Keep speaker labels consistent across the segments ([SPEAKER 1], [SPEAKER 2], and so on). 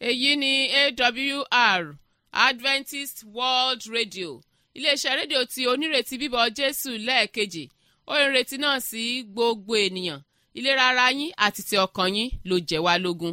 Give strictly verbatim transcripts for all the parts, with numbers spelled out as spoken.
[SPEAKER 1] èyí ni A W R Adventist World Radio iléeṣẹ́ rédíò tí onírètí bíbọ̀ Jésù lẹ́ẹ̀kejì ó ń retí náà sí gbogbo ènìyàn ìlera ara yín àti ti ọkàn yín ló jẹ́ wá lógún.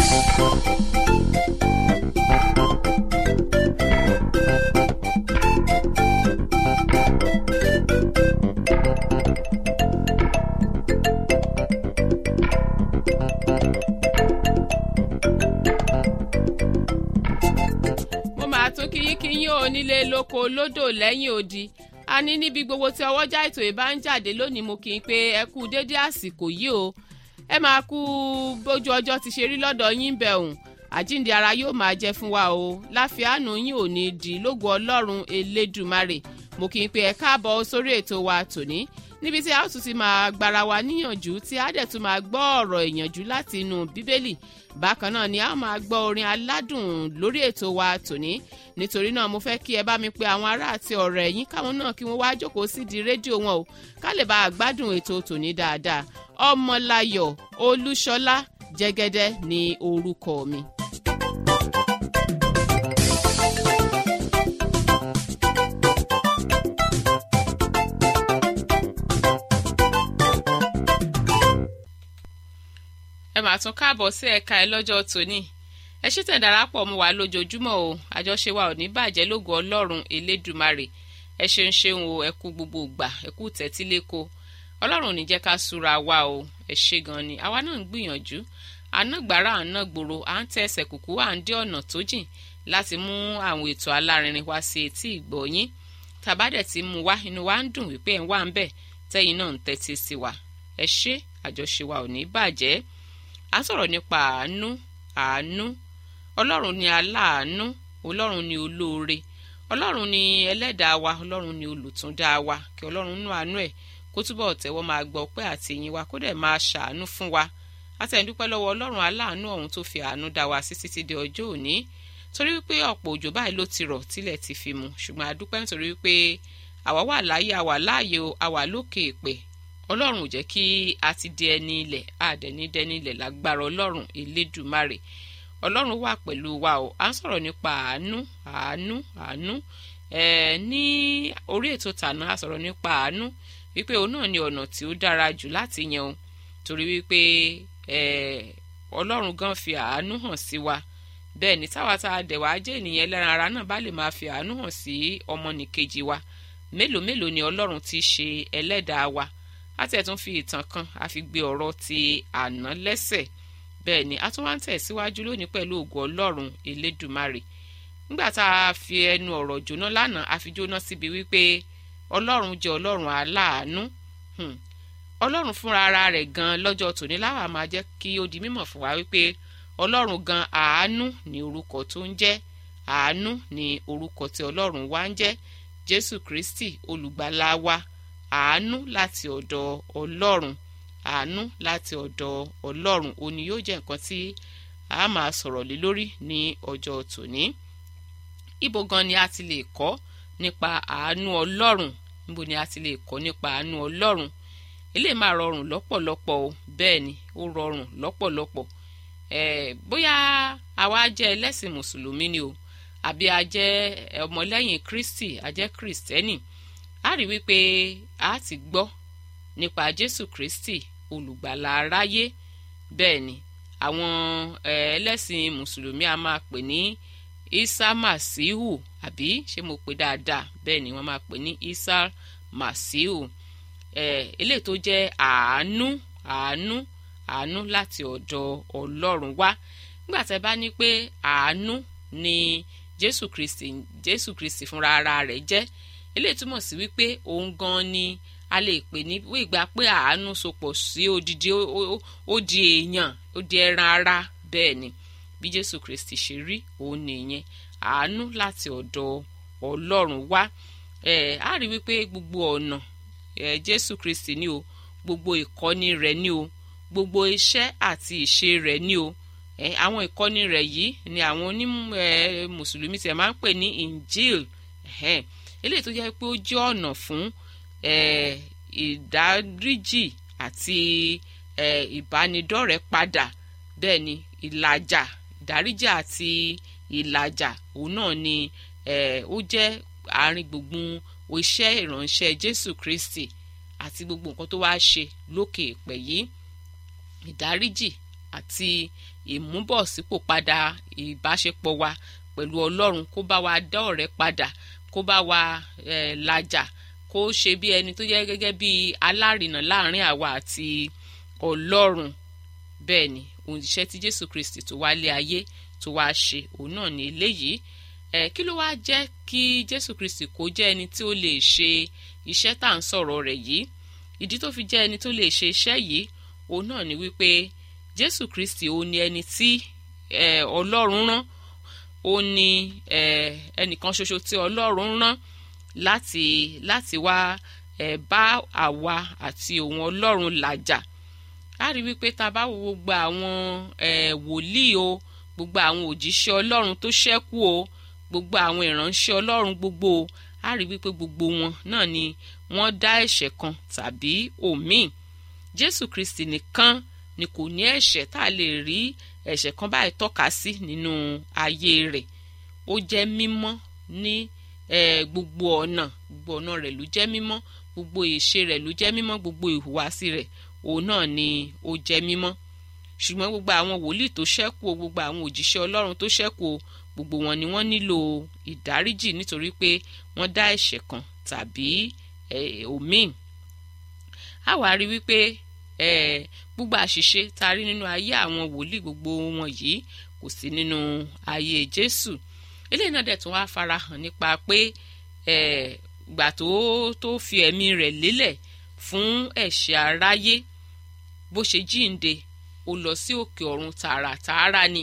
[SPEAKER 1] tún kíyínkíyín ò nílé lóko lódò lẹ́yìn odi a ní níbi gbogbo tí ọwọ́jà ètò ìbá ń jáde lónìí mo kì í pé ẹ kú dédé àsìkò yìí o ẹ máa kú bójú ọjọ́ ti ṣe rí lọ́dọ̀ yín bẹ̀ òun àjíǹde ara yóò máa jẹ́ fún wa o láfíàánú yín ò ní di lógo ọlọ́run elédùmarè mo kì í pé ẹ káàbọ̀ sórí ètò wa tòní níbi tí a ó tún ti máa gbára wa níyànjú tí a dẹ̀ tún máa gbọ́ ọ̀rọ̀ ìyànjú láti inú bíbélì bákan náà ni a ó máa gbọ́ orin aládùn lórí ètò wa tòní nítorí náà mo fẹ́ kí ẹ bá mi pe àwọn ará àti ọ̀rẹ́ yín káwọn náà kí wọ́n wá jókòó sídìí rédíò wọn o ká lè bá a gbádùn ètò tòní dáadáa ọmọláyọ̀ olúṣọlá jẹ́gẹ́dẹ́ ni orúkọ mi. ẹ máa tún káàbọ̀ sí ẹ̀ka ẹ lọ́jọ́ tòní ẹ ṣé tẹ̀ darapọ̀ mọ́ wa lójoojúmọ́ o àjọṣe wa ò ní bàjẹ́ lógo ọlọ́run elédùmarè ẹ ṣeun ṣeun o ẹ kú gbogbo ìgbà ẹ kú tẹ́tíléko ọlọ́run ò ní jẹ́ ká súra wa o ẹ ṣé gan ni àwa náà ń gbìyànjú àná gbàrà àná gbòòrò à ń tẹ ẹsẹ̀ kùkú à ń dé ọ̀nà tó jìn láti mú àwọn ètò alárinrin wá sí etí ìgbọ̀nyín tàbádẹ̀ tí mú wá inú wa ń dùn wípé ẹ̀ ń wá ń bẹ̀ tẹ́yìn náà ń tẹ́tí sí wa ẹ ṣé àjọṣe wa ò ní bàjẹ́ a sọ̀rọ̀ nípa àánú àánú ọlọ́run ni aláàánú ọlọ́run ni olóore ọlọ́run ni ẹlẹ́dàá wa ọlọ́run ni olùtúndá wa kí ọlọ́run nú àánú ẹ̀ kó túbọ̀ tẹ́wọ́ máa gbọ́ ọpẹ́ àti ìyìn wa kó dẹ̀ máa ṣàánú fún wa àtẹ̀dúpẹ́ lọ́wọ́ ọlọ́run aláàánú ọ̀hún tó fi àánú dá wa sí títí di ọjọ́ òní torí wípé ọ̀pọ̀ òjò báyìí ló ti rọ̀ tílẹ̀ ti fi mu ṣùgbọ́n a dúpẹ́ nítorí wípé àwa wà láyé àwa láàyè àwa lókè èpè ọlọ́run ò jẹ́ kí a ti di ẹni ilẹ̀ àdẹ̀ní dẹni ilẹ̀ lágbára ọlọ́run elédùmarè ọlọ́run wà pẹ̀lú wa o à ń sọ̀rọ̀ nípa àánú àánú àánú ẹ̀ ní orí ètò tàná a sọ̀rọ̀ nípa àánú wípé òun náà ni ọ̀nà tí ó dára jù láti yan o torí wípé ẹ̀ ọlọ́run gan fi àánú hàn sí wa bẹ́ẹ̀ ni táwa tá a dẹ̀ wá jẹ́ ènìyàn ẹlẹ́ran ara náà bá lè máa fi àánú hàn sí ọmọnìkejì wa mélòó mélòó ni ọlọ́run ti ṣe ẹlẹ́dàá wa àti ẹ̀tún fi ìtàn kan a fi gbé ọ̀rọ̀ ti àná lẹ́sẹ̀ bẹ́ẹ̀ ni a tún wá ń tẹ̀síwájú lónìí pẹ̀lú ògo ọlọ́run elédùmarè nígbà tá a fi ẹnu ọ̀rọ̀ jóná lánàá a fi jóná síbi wípé ọlọ́run jẹ́ ọlọ́run aláàánú ọlọ́run fúnra ara rẹ̀ gan lọ́jọ́ tòní láwa máa jẹ́ kí ó di mímọ̀ fún wa wípé ọlọ́run gan àánú ni orúkọ tó ń jẹ́ àánú ni orúkọ tí ọlọ́run wá ń jẹ́ Jésù Kristi olùgbàlà wa àánú láti ọ̀dọ̀ ọlọ́run àánú láti ọ̀dọ̀ ọlọ́run òní yóò jẹ́ nǹkan tí a máa sọ̀rọ̀ lé lórí ní ọjọ́ tòní. Ibo gan ni a ti lè kọ́ nípa àánú ọlọ́run níbo ni a ti lè kọ́ nípa àánú ọlọ́run eléyìí máa rọrùn lọ́pọ̀lọpọ̀ o bẹ́ẹ̀ ni ó rọrùn lọ́pọ̀lọpọ̀ ẹ̀ẹ́ bóyá àwa jẹ́ ẹlẹ́sìn mùsùlùmí ni o àbí a jẹ́ ọmọlẹ́yìn Kristi a jẹ́ Kristẹni a rí wípé a ti gbọ́ nípa Jésù Kristi olùgbàlà aráyé bẹ́ẹ̀ ni àwọn ẹlẹ́sìn mùsùlùmí a máa pè ní Isa Masihu àbí ṣé mo pè dáadáa bẹ́ẹ̀ ni wọ́n máa pè ní Isa Masihu eléyìí tó jẹ́ àánú àánú àánú láti ọ̀dọ̀ ọlọ́run wá nígbà tẹ́ bá ní pé àánú ni Jésù Kristi Jésù Kristi fúnra ara rẹ̀ jẹ́ eléyìí túmọ̀ sí wípé òun gan ni a lè pè ní ìgbà pé àánú sopọ̀ sí odidi ó di èèyàn ó di ẹran ara bẹ́ẹ̀ ni bí Jésù Kristi ṣe rí òun nìyẹn àánú láti ọ̀dọ̀ ọlọ́run wá ẹ̀ á rí wípé gbogbo ọ̀nà ẹ̀ Jésù Kristi ni o gbogbo ìkọ́ni rẹ̀ ni o gbogbo iṣẹ́ àti ìṣe rẹ̀ ni o ẹ̀ àwọn ìkọ́ni rẹ̀ yìí ni àwọn onímọ̀ ẹ̀ mùsùlùmí tí ẹ̀ máa ń pè ní Injil ẹ̀ eléyìí tó jẹ́ pé ó jẹ́ ọ̀nà fún ìdáríjì àti ìbánidọ́rẹ̀ẹ́ padà bẹ́ẹ̀ ni ìlàjà ìdáríjì àti ìlàjà òun náà ni ó jẹ́ àárín gbùngbùn iṣẹ́ ìránṣẹ́ Jésù Kristi àti gbogbo nǹkan tó wá ṣe lókè èpẹ̀ yìí. Ìdáríjì àti ìmúbọ̀sípò padà ìbáṣepọ̀ wa pẹ̀lú Ọlọ́run, kó bá wa dá ọ̀rẹ́ padà, kó bá wa eh, làjà, kó ṣe bí ẹni tó jẹ́ gẹ́gẹ́ bí alárinà láàrin àwa àti Ọlọ́run. Bẹ́ẹ̀ ni ohun iṣẹ́ tí Jésù Kristi tó wá lé ayé tó wá ṣe òun náà ní eléyìí. Eh, kí ló wá jẹ́ kí Jésù Kristi kó jẹ́ ẹni tí ó lè ṣe iṣẹ́ tá à ń sọ̀rọ̀ rẹ̀ yìí? Ìdí tó fi jẹ́ ẹni tó lè ṣe iṣẹ́ yìí òun náà ni wípé Jésù Kristi òun ni ẹni tí eh, Ọlọ́run rán, ó ní eh, ẹnìkan ṣoṣo tí Ọlọ́run rán láti láti wá eh, bá àwa àti òun Ọlọ́run làjà. A rí wípé tá a bá wo gbogbo àwọn eh, wòlíì o, gbogbo àwọn òjíṣẹ́ Ọlọ́run tó ṣẹ́kù o, gbogbo àwọn ìránṣẹ́ Ọlọ́run gbogbo o, a rí wípé gbogbo wọn náà ni wọ́n dá ẹ̀ṣẹ̀ kan tàbí òmíì. Jésù Kristi nìkan ni kò ní ẹ̀ṣẹ̀ tá a lè rí ẹ̀ṣẹ̀ kan báyìí tọ́ka sí nínú ayé rẹ̀. Ó jẹ́ mímọ́ ní eh, gbogbo ọ̀nà, gbogbo ọ̀nà rẹ̀ ló jẹ́ mímọ́, gbogbo ìṣe rẹ̀ ló jẹ́ mímọ́, gbogbo ìhùwàsí rẹ̀ òun náà ni ó jẹ́ mímọ́. Ṣùgbọ́n gbogbo àwọn wòlíì tó ṣẹ́kù, gbogbo àwọn òjíṣẹ́ Ọlọ́run tó ṣẹ́kù, gbogbo wọn ni wọ́n nílò ìdáríjì nítorí pé wọ́n dá ẹ̀ṣẹ̀ kan tàbí òmíì. A wá rí wípé gbogbo àṣìṣe tá a rí nínú ayé àwọn wòlíì gbogbo wọn yìí kò sí nínú ayé Jésù. Eléyìí náà dẹ̀ tún wá farahàn nípa pé gbà tó tó fi ẹ̀mí rẹ̀ lélẹ̀ fún ẹ̀ṣẹ̀ aráyé, bó ṣe jíǹde ó lọ sí òkè ọ̀run tààràtààrà ni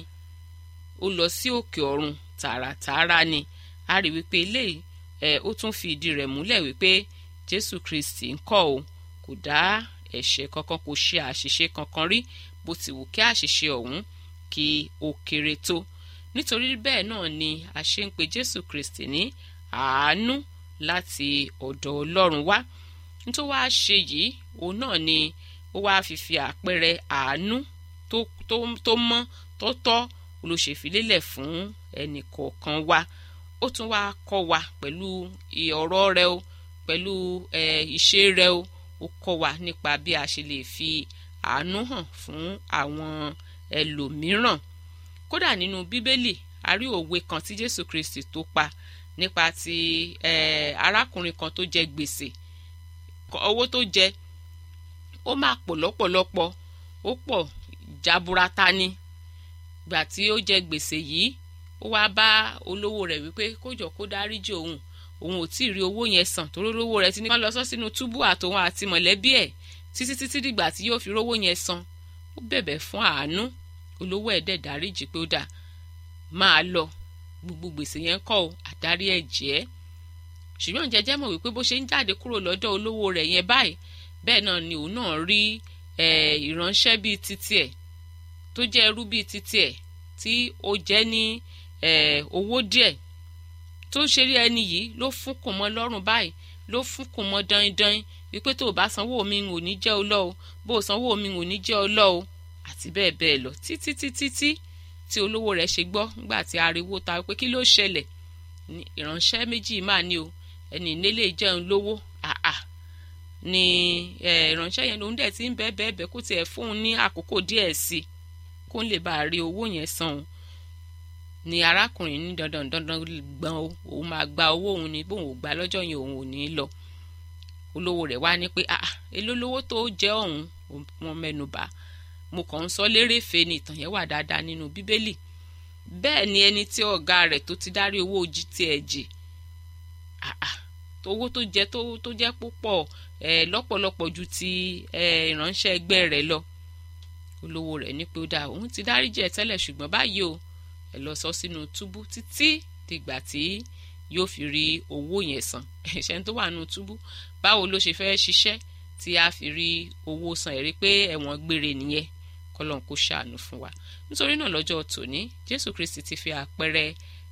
[SPEAKER 1] ó lọ sí òkè ọ̀run tààràtààrà ni. A rí wípé eléyìí ẹ̀ ó tún fi ìdí rẹ̀ múlẹ̀ wípé Jésù Kristi ńkọ́ o kò dá ẹ̀ṣẹ̀ kankan, kò ṣe àṣìṣe kankan rí, bó ti wù kí àṣìṣe ọ̀hún kí ó kéré tó. Nítorí bẹ́ẹ̀ náà ni a ṣe ń pe Jésù Kristi ní àánú láti ọ̀dọ̀ Ọlọ́run wá. Nítorí wá ṣe yìí òun náà ni ó wá fi fi àpẹẹrẹ àánú tó tó tó mọ́ tó tọ́ olóṣèfilélẹ̀ fún ẹnì kọ̀ọ̀kan wa. Ó tún wá kọ́ wa pẹ̀lú ọ̀rọ̀ rẹ̀ o, pẹ̀lú ìṣe rẹ̀ o, ó kọ́ wa nípa bí a ṣe lè fi àánú hàn fún àwọn ẹlòmíràn. Kódà nínú Bíbélì a rí òwe kan tí Jésù Kristi tó pa nípa ti arákùnrin kan tó jẹ gbèsè. Owó tó jẹ ó máa pọ̀ lọ́pọ̀lọpọ̀, ó pọ̀ jaburata ni. Gbà tí ó jẹ gbèsè yìí, ó wá bá olówó rẹ̀ wípé kó jọ kó dáríjì òun, òun ò tí ì rí owó yẹn san torí olówó rẹ̀ ti ní kán lọ sọ sínú túbú àtòun àti mọ̀lẹ́bí ẹ̀ títí títí dìgbà tí yóò fi rówó yẹn san. Ó bẹ̀bẹ̀ fún àánú, olówó ẹ̀ dẹ̀ dáríjì pé ó dà máa lọ, gbogbo gbèsè yẹn kọ́ o, àdárí ẹ̀ jẹ́. Ṣùgbọ́n jẹ́jẹ́ mọ̀ wípé bó ṣe ń jáde kúrò lọ́dọ̀ olówó rẹ̀ yẹn báyìí, bẹ́ẹ̀ náà ni òun náà rí ìránṣẹ́ bíi titi ẹ̀ tó jẹ́ ẹrú bíi titi ẹ̀ tí ó jẹ́ ní owó díẹ̀. Tó ṣe rí ẹni yìí ló fúnkùn mọ́ lọ́rùn báyìí, ló fúnkùn mọ́ dandan wípé tó o bá sanwó mi ò ní jẹ́ ọ lọ o, bó o sanwó mi ò ní jẹ́ ọ lọ o, àti bẹ́ẹ̀ bẹ́ẹ̀ lọ títí títí tí tí olówó rẹ̀ ṣe gbọ́ nígbà tí ariwo ta pé kí ló ṣẹlẹ̀. Ìránṣẹ́ méjì máa ní o, ẹni nílé jẹun lówó àà ni ìránṣẹ́ yẹn lòun dẹ̀ ti ń bẹ́ẹ̀ bẹ́ẹ̀ bẹ́ẹ̀ kó tiẹ̀ fóun ní àkókò díẹ̀ sí i kó lè bá a rí owó yẹn san o. Ni arákùnrin ní dandan dandan gbọ́n o, òun máa gba owó òun ni, bóun ò gbà lọ́jọ́ yẹn òun ò ní lọ. Olówó rẹ̀ wá ní pé àà èló lówó tó jẹ́ ọ̀hún, wọn mẹ́nu bà. Mo kàn ń sọ lérèfé ni, ìtàn yẹn wà dáadáa nínú Bíbélì. Bẹ́ẹ̀ ni ẹni tí ọ̀gá rẹ̀ tó ti dárí owó ojí ti ẹ̀ jì, àà owó tó jẹ tó tó jẹ́ púpọ̀ ẹ̀ lọ́pọ̀lọpọ̀ ju ti ẹ̀ ìránṣẹ́ ẹgbẹ́ rẹ̀ lọ. Olówó rẹ̀ ní pé ó dáa, òun ti dáríjì ẹ́ tẹ́lẹ̀ ṣùgbọ́n báyìí o ẹ lọ sọ sínú túbú títí dìgbà tí yóò fi rí owó yẹn san. Ẹ̀ṣẹ̀ tó wà nínú túbú báwo ló ṣe fẹ́ ṣiṣẹ́ tí a fi rí owó san? Ẹ̀rí pé ẹ̀wọ̀n gbére nìyẹn. Kọ́lọ́n kó ṣàánú fún wa. Nítorí náà lọ́jọ́ tòní Jésù Kristi ti fi àpẹẹrẹ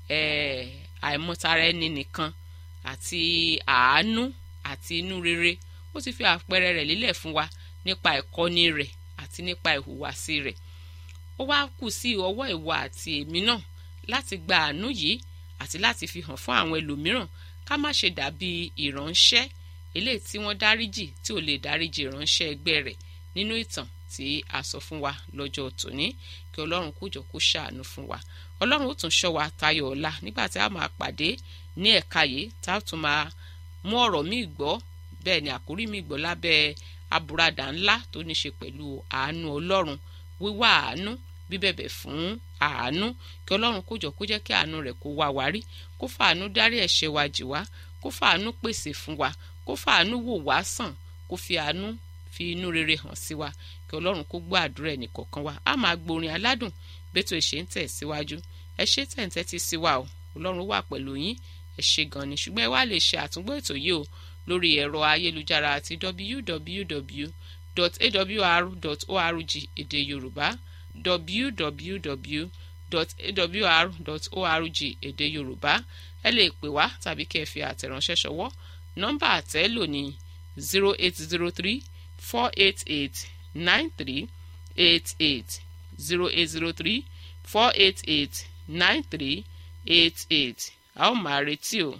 [SPEAKER 1] àìmọ̀tara ẹni nìkan àti àánú àti inú rere, ó ti fi àpẹẹrẹ rẹ̀ lélẹ̀ fún wa nípa ìkọ́ni rẹ̀ àti nípa ìhùwàsí rẹ̀. Ó ó wá kù sí ọwọ́ ìwọ àti èmi náà láti gba àánú yìí àti láti fi hàn fún àwọn ẹlòmíràn ká má ṣe dàbí ìránṣẹ́ eléyìí tí wọ́n dáríjì tí ò lè dáríjì ìránṣẹ́ ẹgbẹ́ rẹ̀ nínú ìtàn tí a sọ fún wa lọ́jọ́ tòní. Kí Ọlọ́run kó jọ kó ṣàánú fún wa. Ọlọ́run ó tún ṣọ́ wa tayọ̀ ọ̀la nígbà tí a máa pàdé ní ẹ̀ka yìí tá a tún máa mú ọ̀rọ̀ míì gbọ́, bẹ́ẹ̀ ni àkórí míì gbọ́ lábẹ́ àbùradà ńlá tó ní ṣe pẹ̀lú àánú Ọlọ́run, wíwá àánú, bíbẹ̀bẹ̀ fún àánú. Kí Ọlọ́run kó jọ kó jẹ́ kí àánú rẹ̀ kó wá wa rí, kó fàánú dárí ẹ̀ṣẹ̀ wa jì wá, kó fàánú pèsè fún wa, kó fàánú wò wá sàn, kó fi àánú fi inú rere hàn sí wa. Kí Ọlọ́run kó gbọ́ àdúrà ẹnì kọ̀ọ̀kan wa. A máa gbórin aládùn bẹ́tò ìṣe ń tẹ̀ síwájú. Ẹ ṣé tẹ̀ ń tẹ́tí sí wa o. Ọlọ́run wà pẹ̀lú yín. Ẹ ṣé gan ni. Ṣùgbọ́n ẹ wá lè ṣe àtúngbọ́ ètò yìí o lórí ẹ̀rọ ayélujára àti w w w dot a w r dot org èdè Yorùbá w w w dot a w r dot org èdè Yorùbá. Ẹ lè pè wá tàbí kẹ́ ẹ fi àtẹ̀ránṣẹ́ ṣọwọ́. Nọ́mbà àtẹ́lò ní zero eight zero three four eight eight nine three eight eight zero eight zero three four eight eight nine three eight eight. A ó máa retí o.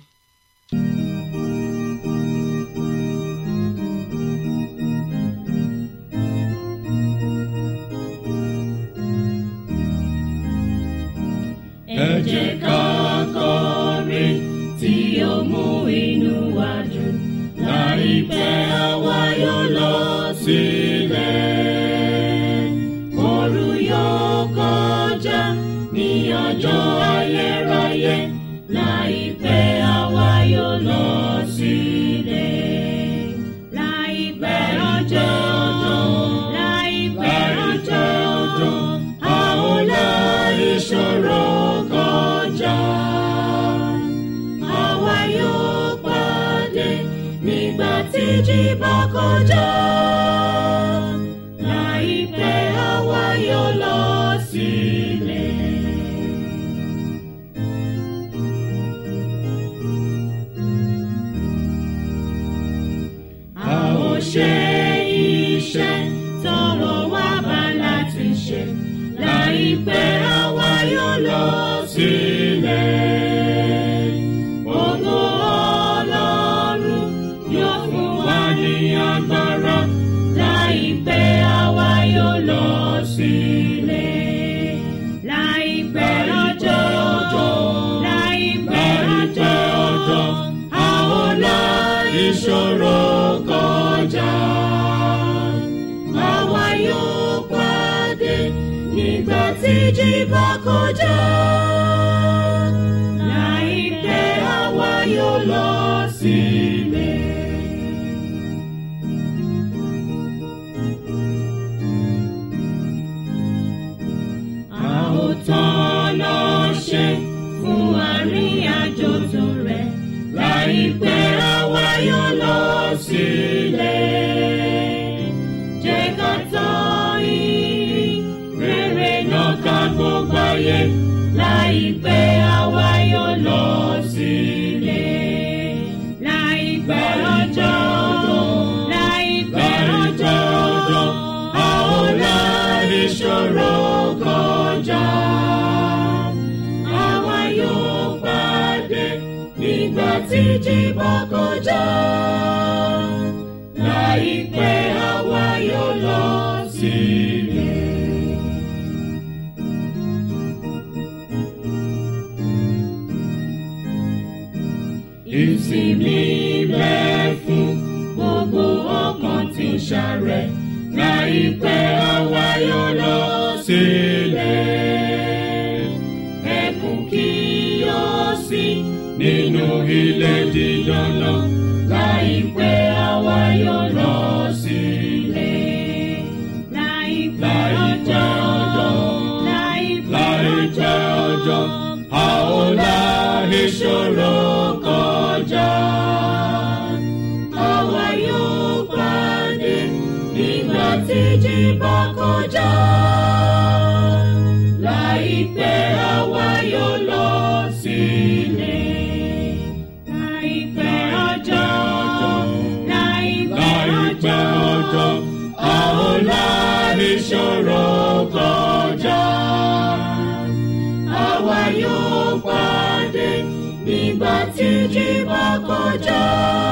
[SPEAKER 2] Ẹ jẹ́ ká kọrin tí ó mú inú wa dùn, láìpẹ́ àwa yóò lọ sílẹ̀. Òru yóò kọjá ní ọjọ́ ayérayé, láìpẹ́ àwa yóò lọ sílẹ̀. Láìpẹ́ ọjọ́ ọjọ́, láìpẹ́ ọjọ́ ọjọ́, a ó la ìṣòro kọjá. Àwa yóò pàdé nígbà tí ìjì bá kọjá. Láìpẹ́ àwa yóò lọ sílẹ̀. A ó ṣe iṣẹ́ tọrọ wá bá láti ṣe. Láìpẹ́ àwa yóò lọ sílẹ̀. Ògo Ọlọ́run yóò fún wa ní agbára. Láìpẹ́ àwa yóò lọ sílẹ̀. Láìpẹ́ ọjọ́ ọjọ́, láìpẹ́ ọjọ́ ọjọ́, a ó la ìṣòro kọjá. Àwa yóò pàdé nígbà tí ìjì bá kọjá. Láìpẹ́ àwa yóò lọ sílẹ̀. A ó tọ́nà ṣe fún àríyànjò tó rẹ̀. Láìpẹ́ àwa yóò lọ sílẹ̀. Jẹ́ ká tọ́ ìrìn rere náà ká gbogbo ayé. Láìpẹ́ àwa yóò lọ sílẹ̀. Láìpẹ́ ọjọ́ ọjọ́, láìpẹ́ ọjọ́ ọjọ́, a ó la ìṣòro kọjá. Àwa yóò pàdé nígbà tí ìjì bá kọjá. Láìpẹ́ àwa yóò lọ sílẹ̀. Ìsinmi bẹ́ẹ̀ fún gbogbo ọkàn tí ń ṣàárẹ̀. Láìpẹ́ àwa yóò lọ sílẹ̀. Ẹkún kì yóò sí nínú ilé dídáná. Láìpẹ́ àwa yóò lọ sílẹ̀. Láìpẹ́ ọjọ́ ọjọ́, láìpẹ́ ọjọ́, a ó la ìṣòro kọjá. Àwa yóò pàdé nígbà tí ìjì bá kọjá. Láìpẹ́ àwa yóò lọ sílẹ̀. Láìpẹ́ ọjọ́ ọjọ́, láìpẹ́ ọjọ́ ọjọ́, a ó la ìṣòro kọjá. nígbà tí jí bá kọjá.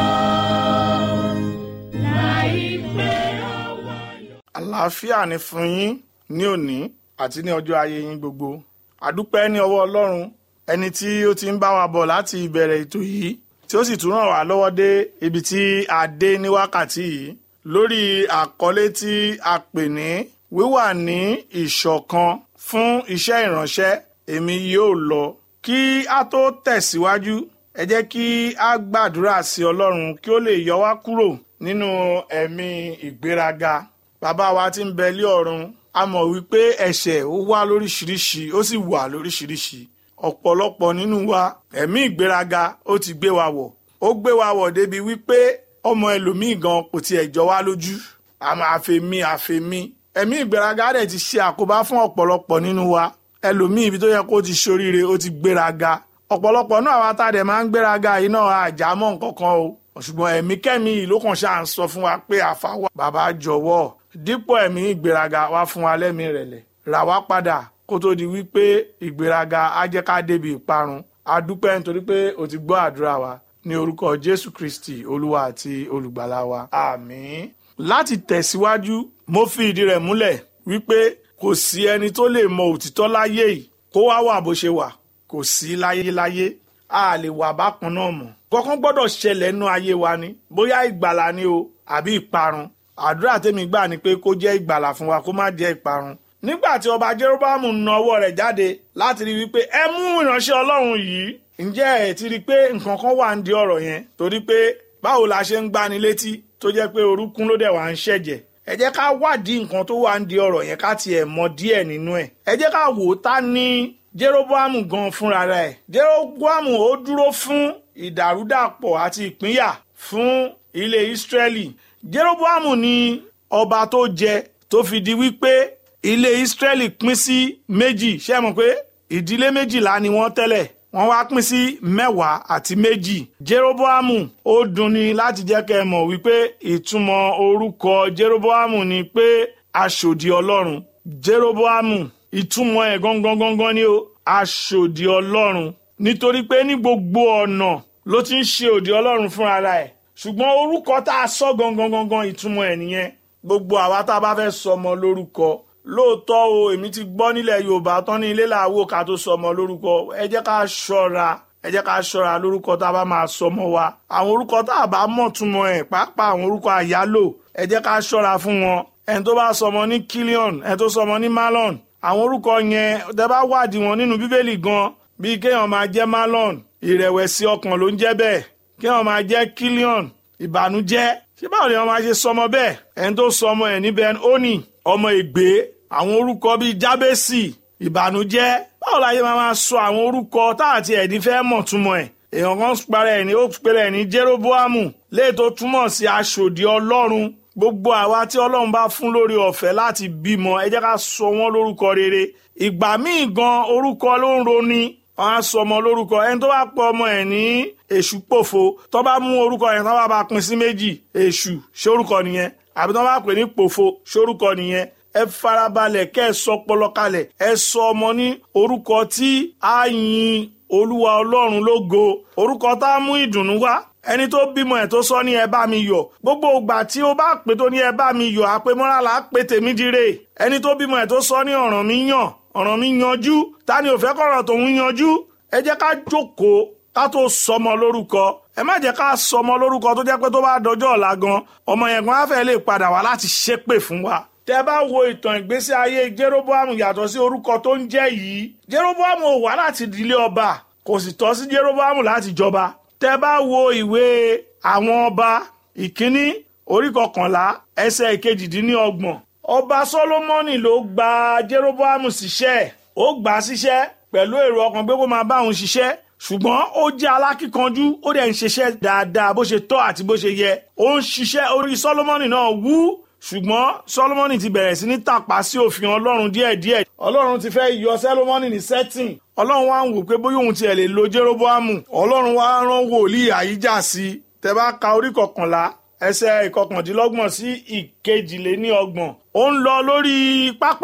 [SPEAKER 2] Láìpẹ́ àwa yóò.
[SPEAKER 3] Àlàáfíà ni fún yín ní òní àti ní ọjọ́ ayé yín gbogbo. Àdúpẹ́ ní ọwọ́ Ọlọ́run, ẹni tí ó ti ń bá wa bọ̀ láti ìbẹ̀rẹ̀ ètò yìí, tí ó sì tún ràn wá lọ́wọ́ dé ibi tí a dé ní wákàtí yìí, lórí àkọlé tí a pè ní wíwà ní ìṣọ̀kan fún iṣẹ́ ìránṣẹ́ èmi yóò lọ. Kí a tó tẹ̀síwájú, ẹ jẹ́ kí a gbàdúrà sí Ọlọ́run kí ó lè yọ wá kúrò nínú ẹ̀mí ìgbéraga. Bàbá wa tí ń bẹ lí ọ̀run, a mọ̀ wípé ẹ̀ṣẹ̀ ó wá lóríṣiríṣi, ó sì wà lóríṣiríṣi. Ọ̀pọ̀lọpọ̀ nínú wa ẹ̀mí ìgbéraga ó ti gbé wa wọ̀. Ó gbé wa wọ̀ débi wípé ọmọ ẹlòmíì gan kò tiẹ̀ jọ wá lójú. Àmọ́ àfẹ̀mí àfẹ̀mí. Ẹ̀mí ìgbéraga dẹ̀ ti ṣe àkóbá fún ọ̀pọ̀lọpọ̀ nínú wa. Ẹlòmíì ibi tó yẹ kó ti ṣoríire ó ti gbéraga. Ọ̀pọ̀lọpọ̀ náà àwa tá a dẹ̀ máa ń gbéraga yìí náà àjàmọ́ nǹkan kan o. Ṣùgbọ́n ẹ̀mí kẹ́mi yìí ló kàn ṣáà ń sọ fún wa pé àfàwọ́ bàbá jọ̀wọ́ dípò ẹ̀mí ìgbéraga wá fún wa lẹ́mí ìrẹ̀lẹ̀. Rà wá padà kó tó di wípé ìgbéraga á jẹ́ ká débi ìparun. A dúpẹ́ nítorí pé o ti gbọ́ àdúrà wa ní orúkọ Jésù Kristi Olúwa àti Olùgbàlà wa. Àmín. Láti tẹ̀síwájú, mo fi ìdí rẹ̀ múlẹ̀ wípé kò sí ẹni tó lè mọ òtítọ́ láyé yìí kó wá wà bó ṣe wà. Kò sí láyé láyé. A lè wà bákan náà mọ́. Kọ́kọ́ gbọ́dọ̀ ṣẹlẹ̀ nínú ayé wa ni. Bóyá ìgbàlà ni o àbí ìparun. Àdúrà tèmi gbà ni pé kó jẹ́ ìgbàlà fún wa kó má jẹ́ ìparun. Nígbà tí ọba Jeroboamu na ọwọ́ rẹ̀ jáde láti rí wípé ẹ mú ìránṣẹ́ Ọlọ́run yìí, ǹjẹ́ ẹ ti rí pé nǹkan kan wà ń di ọ̀rọ̀ yẹn? Torí pé báwo la ṣe ń gbani létí tó jẹ́ pé orúkún ló dẹ̀ wá ń ṣẹ̀jẹ̀. Ẹ jẹ́ ká wádìí nǹkan tó wà ń di ọ̀rọ̀ yẹn ká tiẹ̀ mọ díẹ̀ nínú ẹ̀. Ẹ jẹ́ ká wò ó ta ní Jeroboamu gan fúnra rẹ̀. Jeroboamu ó dúró fún ìdàrúdàpọ̀ àti ìpínyà fún ilé Ísírẹ́lì. Jeroboamu ni ọba tó jẹ tó fi di wípé ilé Ísírẹ́lì pín sí méjì. Ṣé ẹ mọ̀ pé ìdílé méjìlá ni wọ́n tẹ́lẹ̀, wọ́n wá pín sí mẹ́wàá àti méjì. Jeroboamu ó dunni láti jẹ́ kẹ́ ẹ mọ̀ wípé ìtumọ̀ orúkọ Jeroboamu ni pé aṣòdì Ọlọ́run. Jeroboamu ìtumọ̀ ẹ̀ gangan gangan ni ó aṣòdì Ọlọ́run, nítorí pé ní gbogbo ọ̀nà ló ti ń ṣe òdì Ọlọ́run fún ara ẹ̀. Ṣùgbọ́n orúkọ tá a sọ gangan gangan ìtumọ̀ ẹ̀ nìyẹn. Gbogbo àwa tá a bá fẹ́ sọmọ lórúkọ, lóòótọ́ o èmi ti gbọ́ nílẹ̀ Yorùbá tán ní ilé làwọ̀ ká tó sọmọ lórúkọ. Ẹ jẹ́ ká ṣọ́ra ẹ jẹ́ ká ṣọ́ra lórúkọ tá a bá máa sọmọ wa. Àwọn orúkọ tá a bá mọ̀ túmọ̀ ẹ̀, pàápàá àwọn orúkọ àyálò, ẹ jẹ́ ká ṣọ́ra fún wọn. Ẹni tó bá sọmọ ní Kilion, ẹni tó sọmọ ní Malon, àwọn orúkọ yẹn tẹ́ bá wádìí wọn nínú Bíbélì gan, bíi kéèyàn máa jẹ́ Malon, ìrẹ̀wẹ̀sì ọkàn ló ń jẹ́ bẹ́ẹ̀. Kéèyàn máa jẹ́ Kilion, ìbànújẹ́. Ṣé báwo ni wọ́n máa ṣe sọmọ bẹ́ẹ̀? Ẹni tó sọmọ ẹ̀ ní Ben-Oni, ọmọ ègbé. Àwọn orúkọ bíi Jábésì, ìbànújẹ́. Báwo la yẹ máa máa sọ àwọn orúkọ táàtì ẹ̀dí fẹ́ mọ̀ túmọ̀ ẹ̀? Èèyàn kan pẹ̀rẹ̀ ẹ̀ ní ó pẹ̀rẹ̀ ẹ̀ ní Jeroboamu, léè tó túmọ̀ sí aṣòdì Ọlọ́run. Gbogbo àwa tí Ọlọ́run bá fún lórí ọ̀fẹ́ láti bímọ, ẹ jẹ́ ká sọ wọ́n lórúkọ rere. Ìgbà míì gan orúkọ ló ń roni. Wọ́n á sọ ọmọ lórúkọ. Ẹni tó bá pè ọmọ ẹ̀ ní Èṣù Pòfo, tó bá mú orúkọ yẹn tó bá bá pín sí méjì, Èṣù ṣé orúkọ nìyẹn? Àbí tó bá pè ní Pòfo ṣé orúkọ nìyẹn? Ẹ farabalẹ̀ kẹ́ ẹ sọ pọlọ kalẹ̀. Ẹ sọ ọmọ ní orúkọ tí á yin Olúwa Ọlọ́run lógo, orúkọ tá á mú ìdùnnú wá. Ẹni tó bímọ ẹ̀ tó sọ ní ẹ bá mi yọ̀, gbogbo ìgbà tí ó bá pè tó ní ẹ bá mi yọ̀, àpèmọ́ra là á pè tèmi dire. Ẹni tó bímọ ẹ̀ tó sọ ní ọ̀ràn mi yàn, ọ̀ràn mi yanjú. Ta ni ò fẹ́ kọ̀rọ̀ tòun yanjú? Ẹ jẹ́ ká jókòó ká tó sọmọ lórúkọ. Ẹ má jẹ́ ká sọmọ lórúkọ tó jẹ́ pé tó bá dọjọ́ ọ̀la gan, ọmọ yẹn gan á fẹ́ lè padà wá láti ṣépè fún wa. Tẹ́ bá wo ìtàn ìgbésí ayé Jeroboamu yàtọ̀ sí orúkọ tó ń jẹ́ yìí. Jeroboamu ò wá láti ìdílé ọba, kò sì tọ́ sí Jeroboamu láti jọba. Tẹ́ bá wo ìwé àwọn ọba ìkíní orí kọkànlá ẹsẹ̀ ìkejìdínlọ́gbọ̀n. Ọba Sólómọ́nì ló gba Jeroboamu síṣẹ́. Ó gbà á síṣẹ́ pẹ̀lú èrò ọkàn pé kó máa bá òun ṣiṣẹ́. Ṣùgbọ́n ó jẹ́ alákíkanjú, ó dẹ̀ ń ṣiṣẹ́ dáadáa bó ṣe tọ́ àti bó ṣe yẹ. Ó ń ṣiṣẹ́, orí Sólómọ́nì náà wú. Ṣùgbọ́n Sólómọ́nì ti bẹ̀rẹ̀ sí ní tàpá sí òfin Ọlọ́run díẹ̀díẹ̀. Ọlọ́run ti fẹ́ yọ Sólómọ́nì ní sẹ́tìn. Ọlọ́run wá ń wò pé bóyá òun tiẹ̀ lè lo Jeroboamu. Ọlọ́run wá rán wòlíì Àhíjà sí i. Tẹ́ bá ka orí kọkànlá ẹsẹ̀ ìkọkàndínlọ́gbọ̀n sí ìkejìléníọgbọ̀n. Ó ń lọ lórí pápá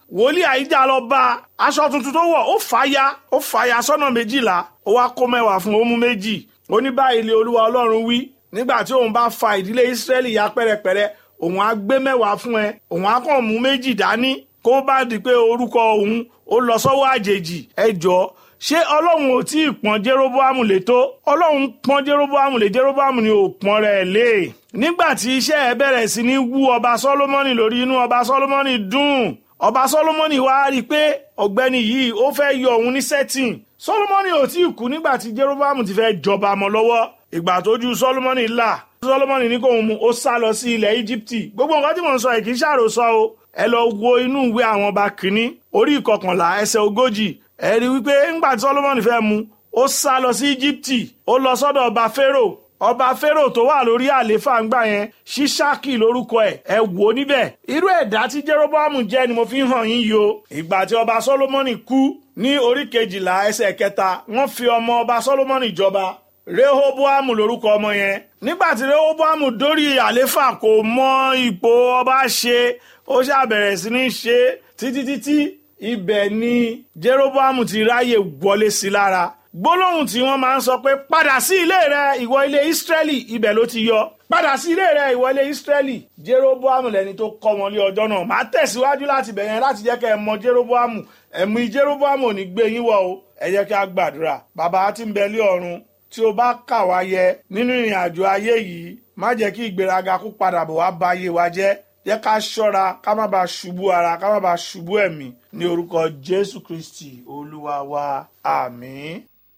[SPEAKER 3] wòlíì àìjà lọ bá aṣọ tuntun tó wọ̀ ó fàya ó fàya sọ́nà méjìlá ó wá kó mẹ́wàá fún ó mú méjì ó ní báyìí lé olúwa ọlọ́run wí nígbà tí òun bá fa ìdílé Ísírẹ́lì ya pẹ́rẹpẹ́rẹ òun á gbé mẹ́wàá fún ẹ òun á kàn mú méjì dání kó bá di pé orúkọ òun ó lọ sọ́wọ́ àjèjì ẹ jọ̀ọ́ ṣé ọlọ́run ò tí ì pọ́n Jeroboamu lé tó ọlọ́run pọ́n Jeroboamu lé Jeroboamu ni ò pọ́n rẹ̀ lé nígbà tí iṣẹ́ ẹ bẹ̀rẹ̀ sí ní wú ọba Sólómọ́nì lórí inú ọba Sólómọ́nì dùn ọba Sólómọ́nì wá rí i pé ọ̀gbẹ́ni yìí ó fẹ́ yọ òun ní sẹ́tìn Sólómọ́nì ò tí ì kú nígbà tí Jeroboamu ti fẹ́ jọba mọ́ lọ́wọ́ ìgbà tójú Sólómọ́nì là Sólómọ́nì ní kóun mú ó sá lọ sí ilẹ̀ Íjíbítì gbogbo nǹkan tí mò ń sọ yìí kì í ṣàròsọ o ẹ lọ wo inú ìwé àwọn ọba kìíní orí ìkọkànlá ẹsẹ̀ ogójì ẹ rí wípé ńgbà tí Sólómọ́nì fẹ́ mú ó sá lọ sí Íjíbítì ó lọ sọ́dọ̀ ọba Férò ọba Férò tó wà lórí àléfà ńgbà yẹn Ṣíṣákì lórúkọ ẹ̀ ẹ wò níbẹ̀ irú ẹ̀dá tí Jeroboamu jẹ́ ni mo fi ń hàn yín yìí o ìgbà tí ọba Sólómọ́nì kú ní orí kejìlá ẹsẹ̀ kẹta wọ́n fi ọmọ ọba Sólómọ́nì jọba Rehoboamu lórúkọ ọmọ yẹn nígbà tí Rehoboamu dórí àléfà kò mọ ipò ọba ṣe ó ṣàbẹ̀rẹ̀ sí ní ṣe títí títí ibẹ̀ ni Jeroboamu ti ráyè wọlé sí lára gbólóhùn tí wọ́n máa ń sọ pé padà sí ilé rẹ ìwọ ilé Ísírẹ́lì ibẹ̀ ló ti yọ padà sí ilé rẹ ìwọ ilé Ísírẹ́lì Jeroboamu lẹni tó kọ́ wọn lé ọjọ́ náà máa tẹ̀síwájú láti bẹ̀yẹn láti jẹ́ kẹ́ ẹ mọ Jeroboamu ẹ̀mí Jeroboamu ò ní gbé yín wọ̀ o ẹ jẹ́ kí a gbàdúrà bàbá tí ń bẹ lé ọ̀run tí o bá kà wá yẹ nínú ìrìn àjò ayé yìí má jẹ́ kí ìgbéraga kó padà bọ̀ wá ba ayé wa jẹ́ jẹ́ ká ṣọ́ra ká má bàa ṣubú ara ká má bàa ṣubú ẹ̀mí ní orúkọ Jésù Kristi olúwa wa àmín.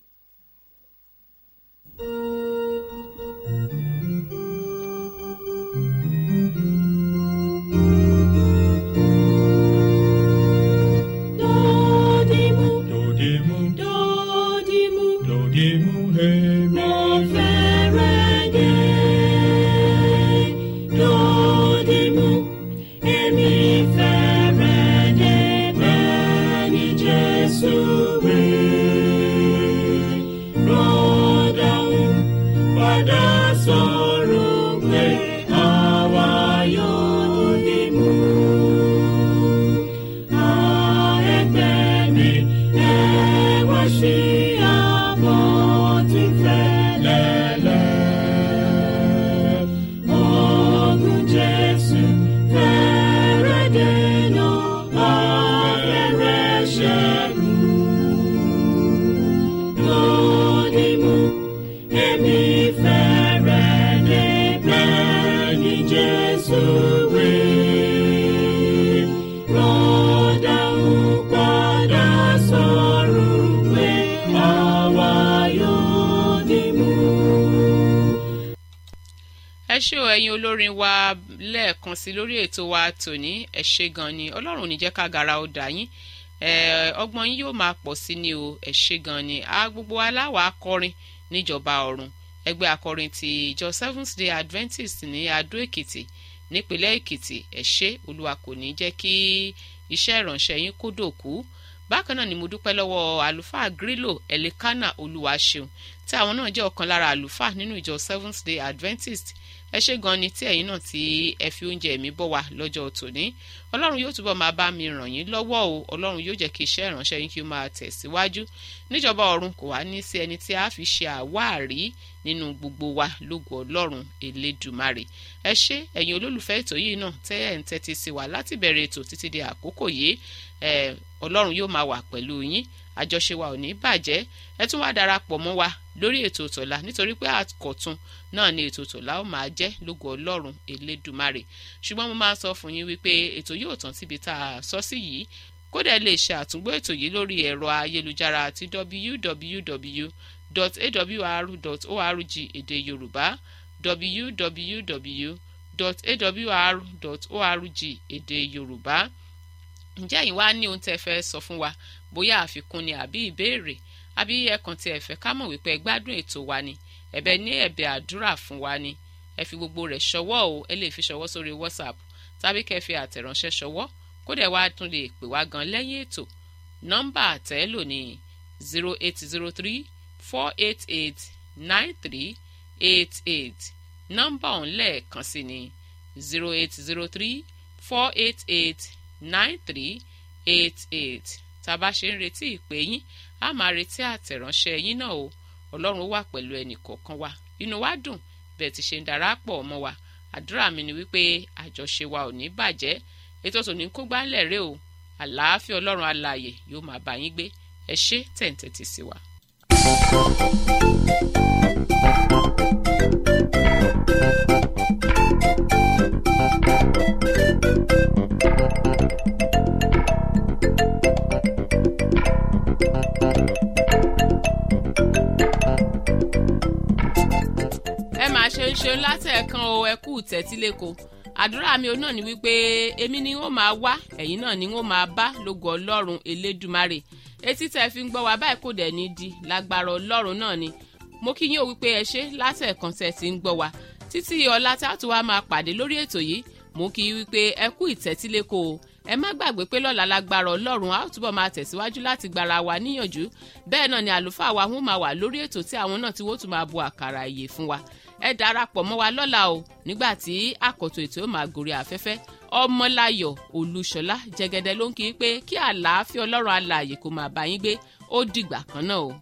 [SPEAKER 2] Dodimu, dodimu, dodimu, dodimu, hey, mo fẹ́rẹ̀ dé. Dodimu, èmi fẹ́rẹ̀ dé bẹ́ẹ̀ ni Jésù wí. Rọ́dàún padà sọ̀rọ̀ pé àwa yóò dìmú. Sí àbọ̀ tí fẹ́lẹ́lẹ́, ogun Jésù fẹ́rẹ̀ dènà afẹ́rẹ́ ṣẹ́gun. Dodimu, èmi fẹ́rẹ̀ dé bẹ́ẹ̀ ni Jésù wí. Rọ́dàún padà sọ̀rọ̀.
[SPEAKER 1] ẹ ṣé o ẹ̀yin olórin wa lẹ́ẹ̀kan sí lórí ètò wa tòní ẹ ṣé gan ni ọlọ́run ò ní jẹ́ ká gara ó dà yín ọgbọ́n yín yóò máa pọ̀ sí ni o ẹ ṣé gan ni a gbogbo aláwa akọrin níjọba ọ̀run ẹgbẹ́ akọrin ti ìjọ Seventh Day Adventist ní Adó Èkìtì nípínlẹ̀ Èkìtì ẹ ṣé olúwa kò ní jẹ́ kí iṣẹ́ ìránṣẹ́ yín kó dòkú bákan náà ni mo dúpẹ́ lọ́wọ́ àlùfáà Grílò Ẹ̀lẹ́kánà Olúwaṣeun tí àwọn náà jẹ́ ọ̀kan lára àlùfáà nínú ìjọ Seventh Day Adventist ẹ ṣé gan ni tí ẹ̀yin náà tí ẹ fi oúnjẹ ẹ̀mí bọ́ wa lọ́jọ́ tòní ọlọ́run yóò túbọ̀ máa bá mi ràn yín lọ́wọ́ o ọlọ́run yóò jẹ́ kí iṣẹ́ ìránṣẹ́ yín kí ó máa tẹ̀síwájú níjọba ọ̀run kò wá ní sí ẹni tí a fi ṣe àwáàrí nínú gbogbo wa lógo ọlọ́run elédùmarè ẹ ṣé ẹ̀yin olólùfẹ́ ètò yìí náà tẹ́ ẹ̀ ń tẹ́tí sí wa láti bẹ̀rẹ̀ ètò títí di àkókò yìí ẹ ọlọ́run yóò máa wà pẹ̀lú yín àjọṣe wa ò ní bàjẹ́ ẹ tún wá darapọ̀ mọ́ wa lórí ètò tọ̀la nítorí pé àkọ̀tun náà ni ètò tọ̀la ó máa jẹ́ lógo ọlọ́run elédùmarè ṣùgbọ́n mo máa ń sọ fún yín wípé ètò yóò tán síbi tá a sọ sí yìí kódà lè ṣe àtúngbò ètò yìí lórí ẹ̀rọ ayélujára àti w w w dot a w r dot org èdè yorùbá w w w dot a w r dot org èdè yorùbá ǹjẹ́ yìí wá ní ohun tẹ́ fẹ́ sọ fún wa bóyá àfikún ni àbí ìbéèrè àbí ẹ̀kan tí ẹ fẹ́ ká mọ̀ wípé ẹ gbádùn ètò wa ni ẹ̀bẹ̀ ní ẹ̀bẹ̀ àdúrà fún wa ni ẹ fi gbogbo rẹ̀ ṣọwọ́ o ẹ lè fi ṣọwọ́ sórí WhatsApp tàbí kẹ́ fi àtẹ̀ránṣẹ́ ṣọwọ́ kódà wá tún lè pè wá gan lẹ́yìn ètò nọ́mbà àtẹ́lò ní zero eight zero three four eight eight nine three eight eight nọ́mbà ọ̀hún lẹ́ẹ̀kan sí ni zero eight zero three four eight eight nine three eight eight tá a bá ṣe ń retí ìpè yín a máa retí àtẹ̀ránṣẹ́ yín náà o ọlọ́run wà pẹ̀lú ẹnì kọ̀ọ̀kan wa inú wa dùn bẹ́ẹ̀ ti ṣe ń darapọ̀ mọ́ wa àdúrà mi ni wípé àjọṣe wa ò ní bàjẹ́ ètò tòní kó gbálẹ̀ rẹ o àlàáfíà ọlọ́run alààyè yóò máa bá yín gbé ẹ ṣé tẹ̀ǹtẹ̀tì sí wa. ẹ máa ṣe ń ṣeun látẹ̀ẹ̀kan o ẹ kú tẹ́tíléko àdúrà mi ò náà ni wípé èmi ni wọ́n máa wá ẹ̀yin náà ni wọ́n máa bá lógo ọlọ́run elédùmarè etí tẹ́ fi ń gbọ́ wa báyìí kò dẹ̀ ní di lágbára ọlọ́run náà ni mo kí yín o wípé ẹ ṣé látẹ̀ẹ̀kan tẹ́ ti ń gbọ́ wa títí ọlá tá a tún wá máa pàdé lórí ètò yìí mo kí yín wípé ẹ kú ìtẹ́tíléko o ẹ má gbàgbé pé lọ́la lágbára ọlọ́run a ó túbọ̀ máa tẹ̀síwájú láti gbára wa níyànjú bẹ́ẹ̀ náà ni àlùfáà wa wọ́n máa wà lórí ètò tí àwọn náà ti wọ́n tún máa bu àkàrà ìyè fún wa ẹ darapọ̀ mọ́ wa lọ́la o nígbà tí àkọ́tọ̀ ètò yóò máa gòrí afẹ́fẹ́ ọmọláyọ̀ olúṣọlá jẹgẹdẹ ló ń kí pé kí àlàáfíà ọlọ́run alààyè kó máa bá yín gbé ó dìgbà kan náà o.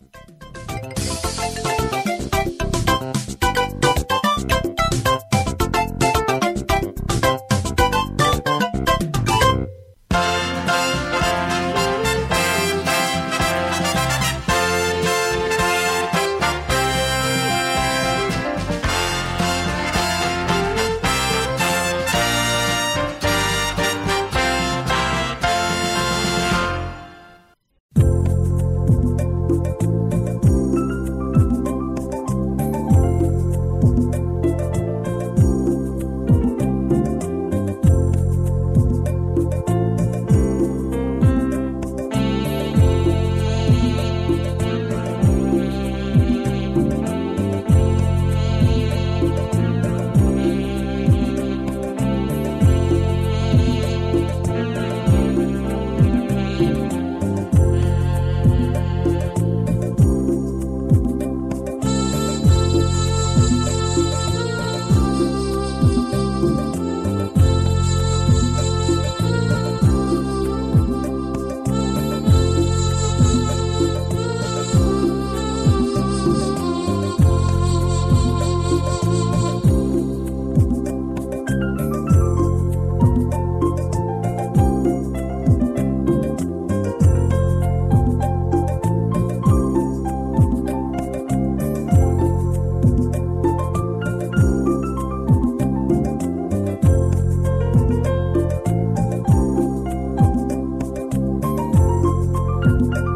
[SPEAKER 2] thank you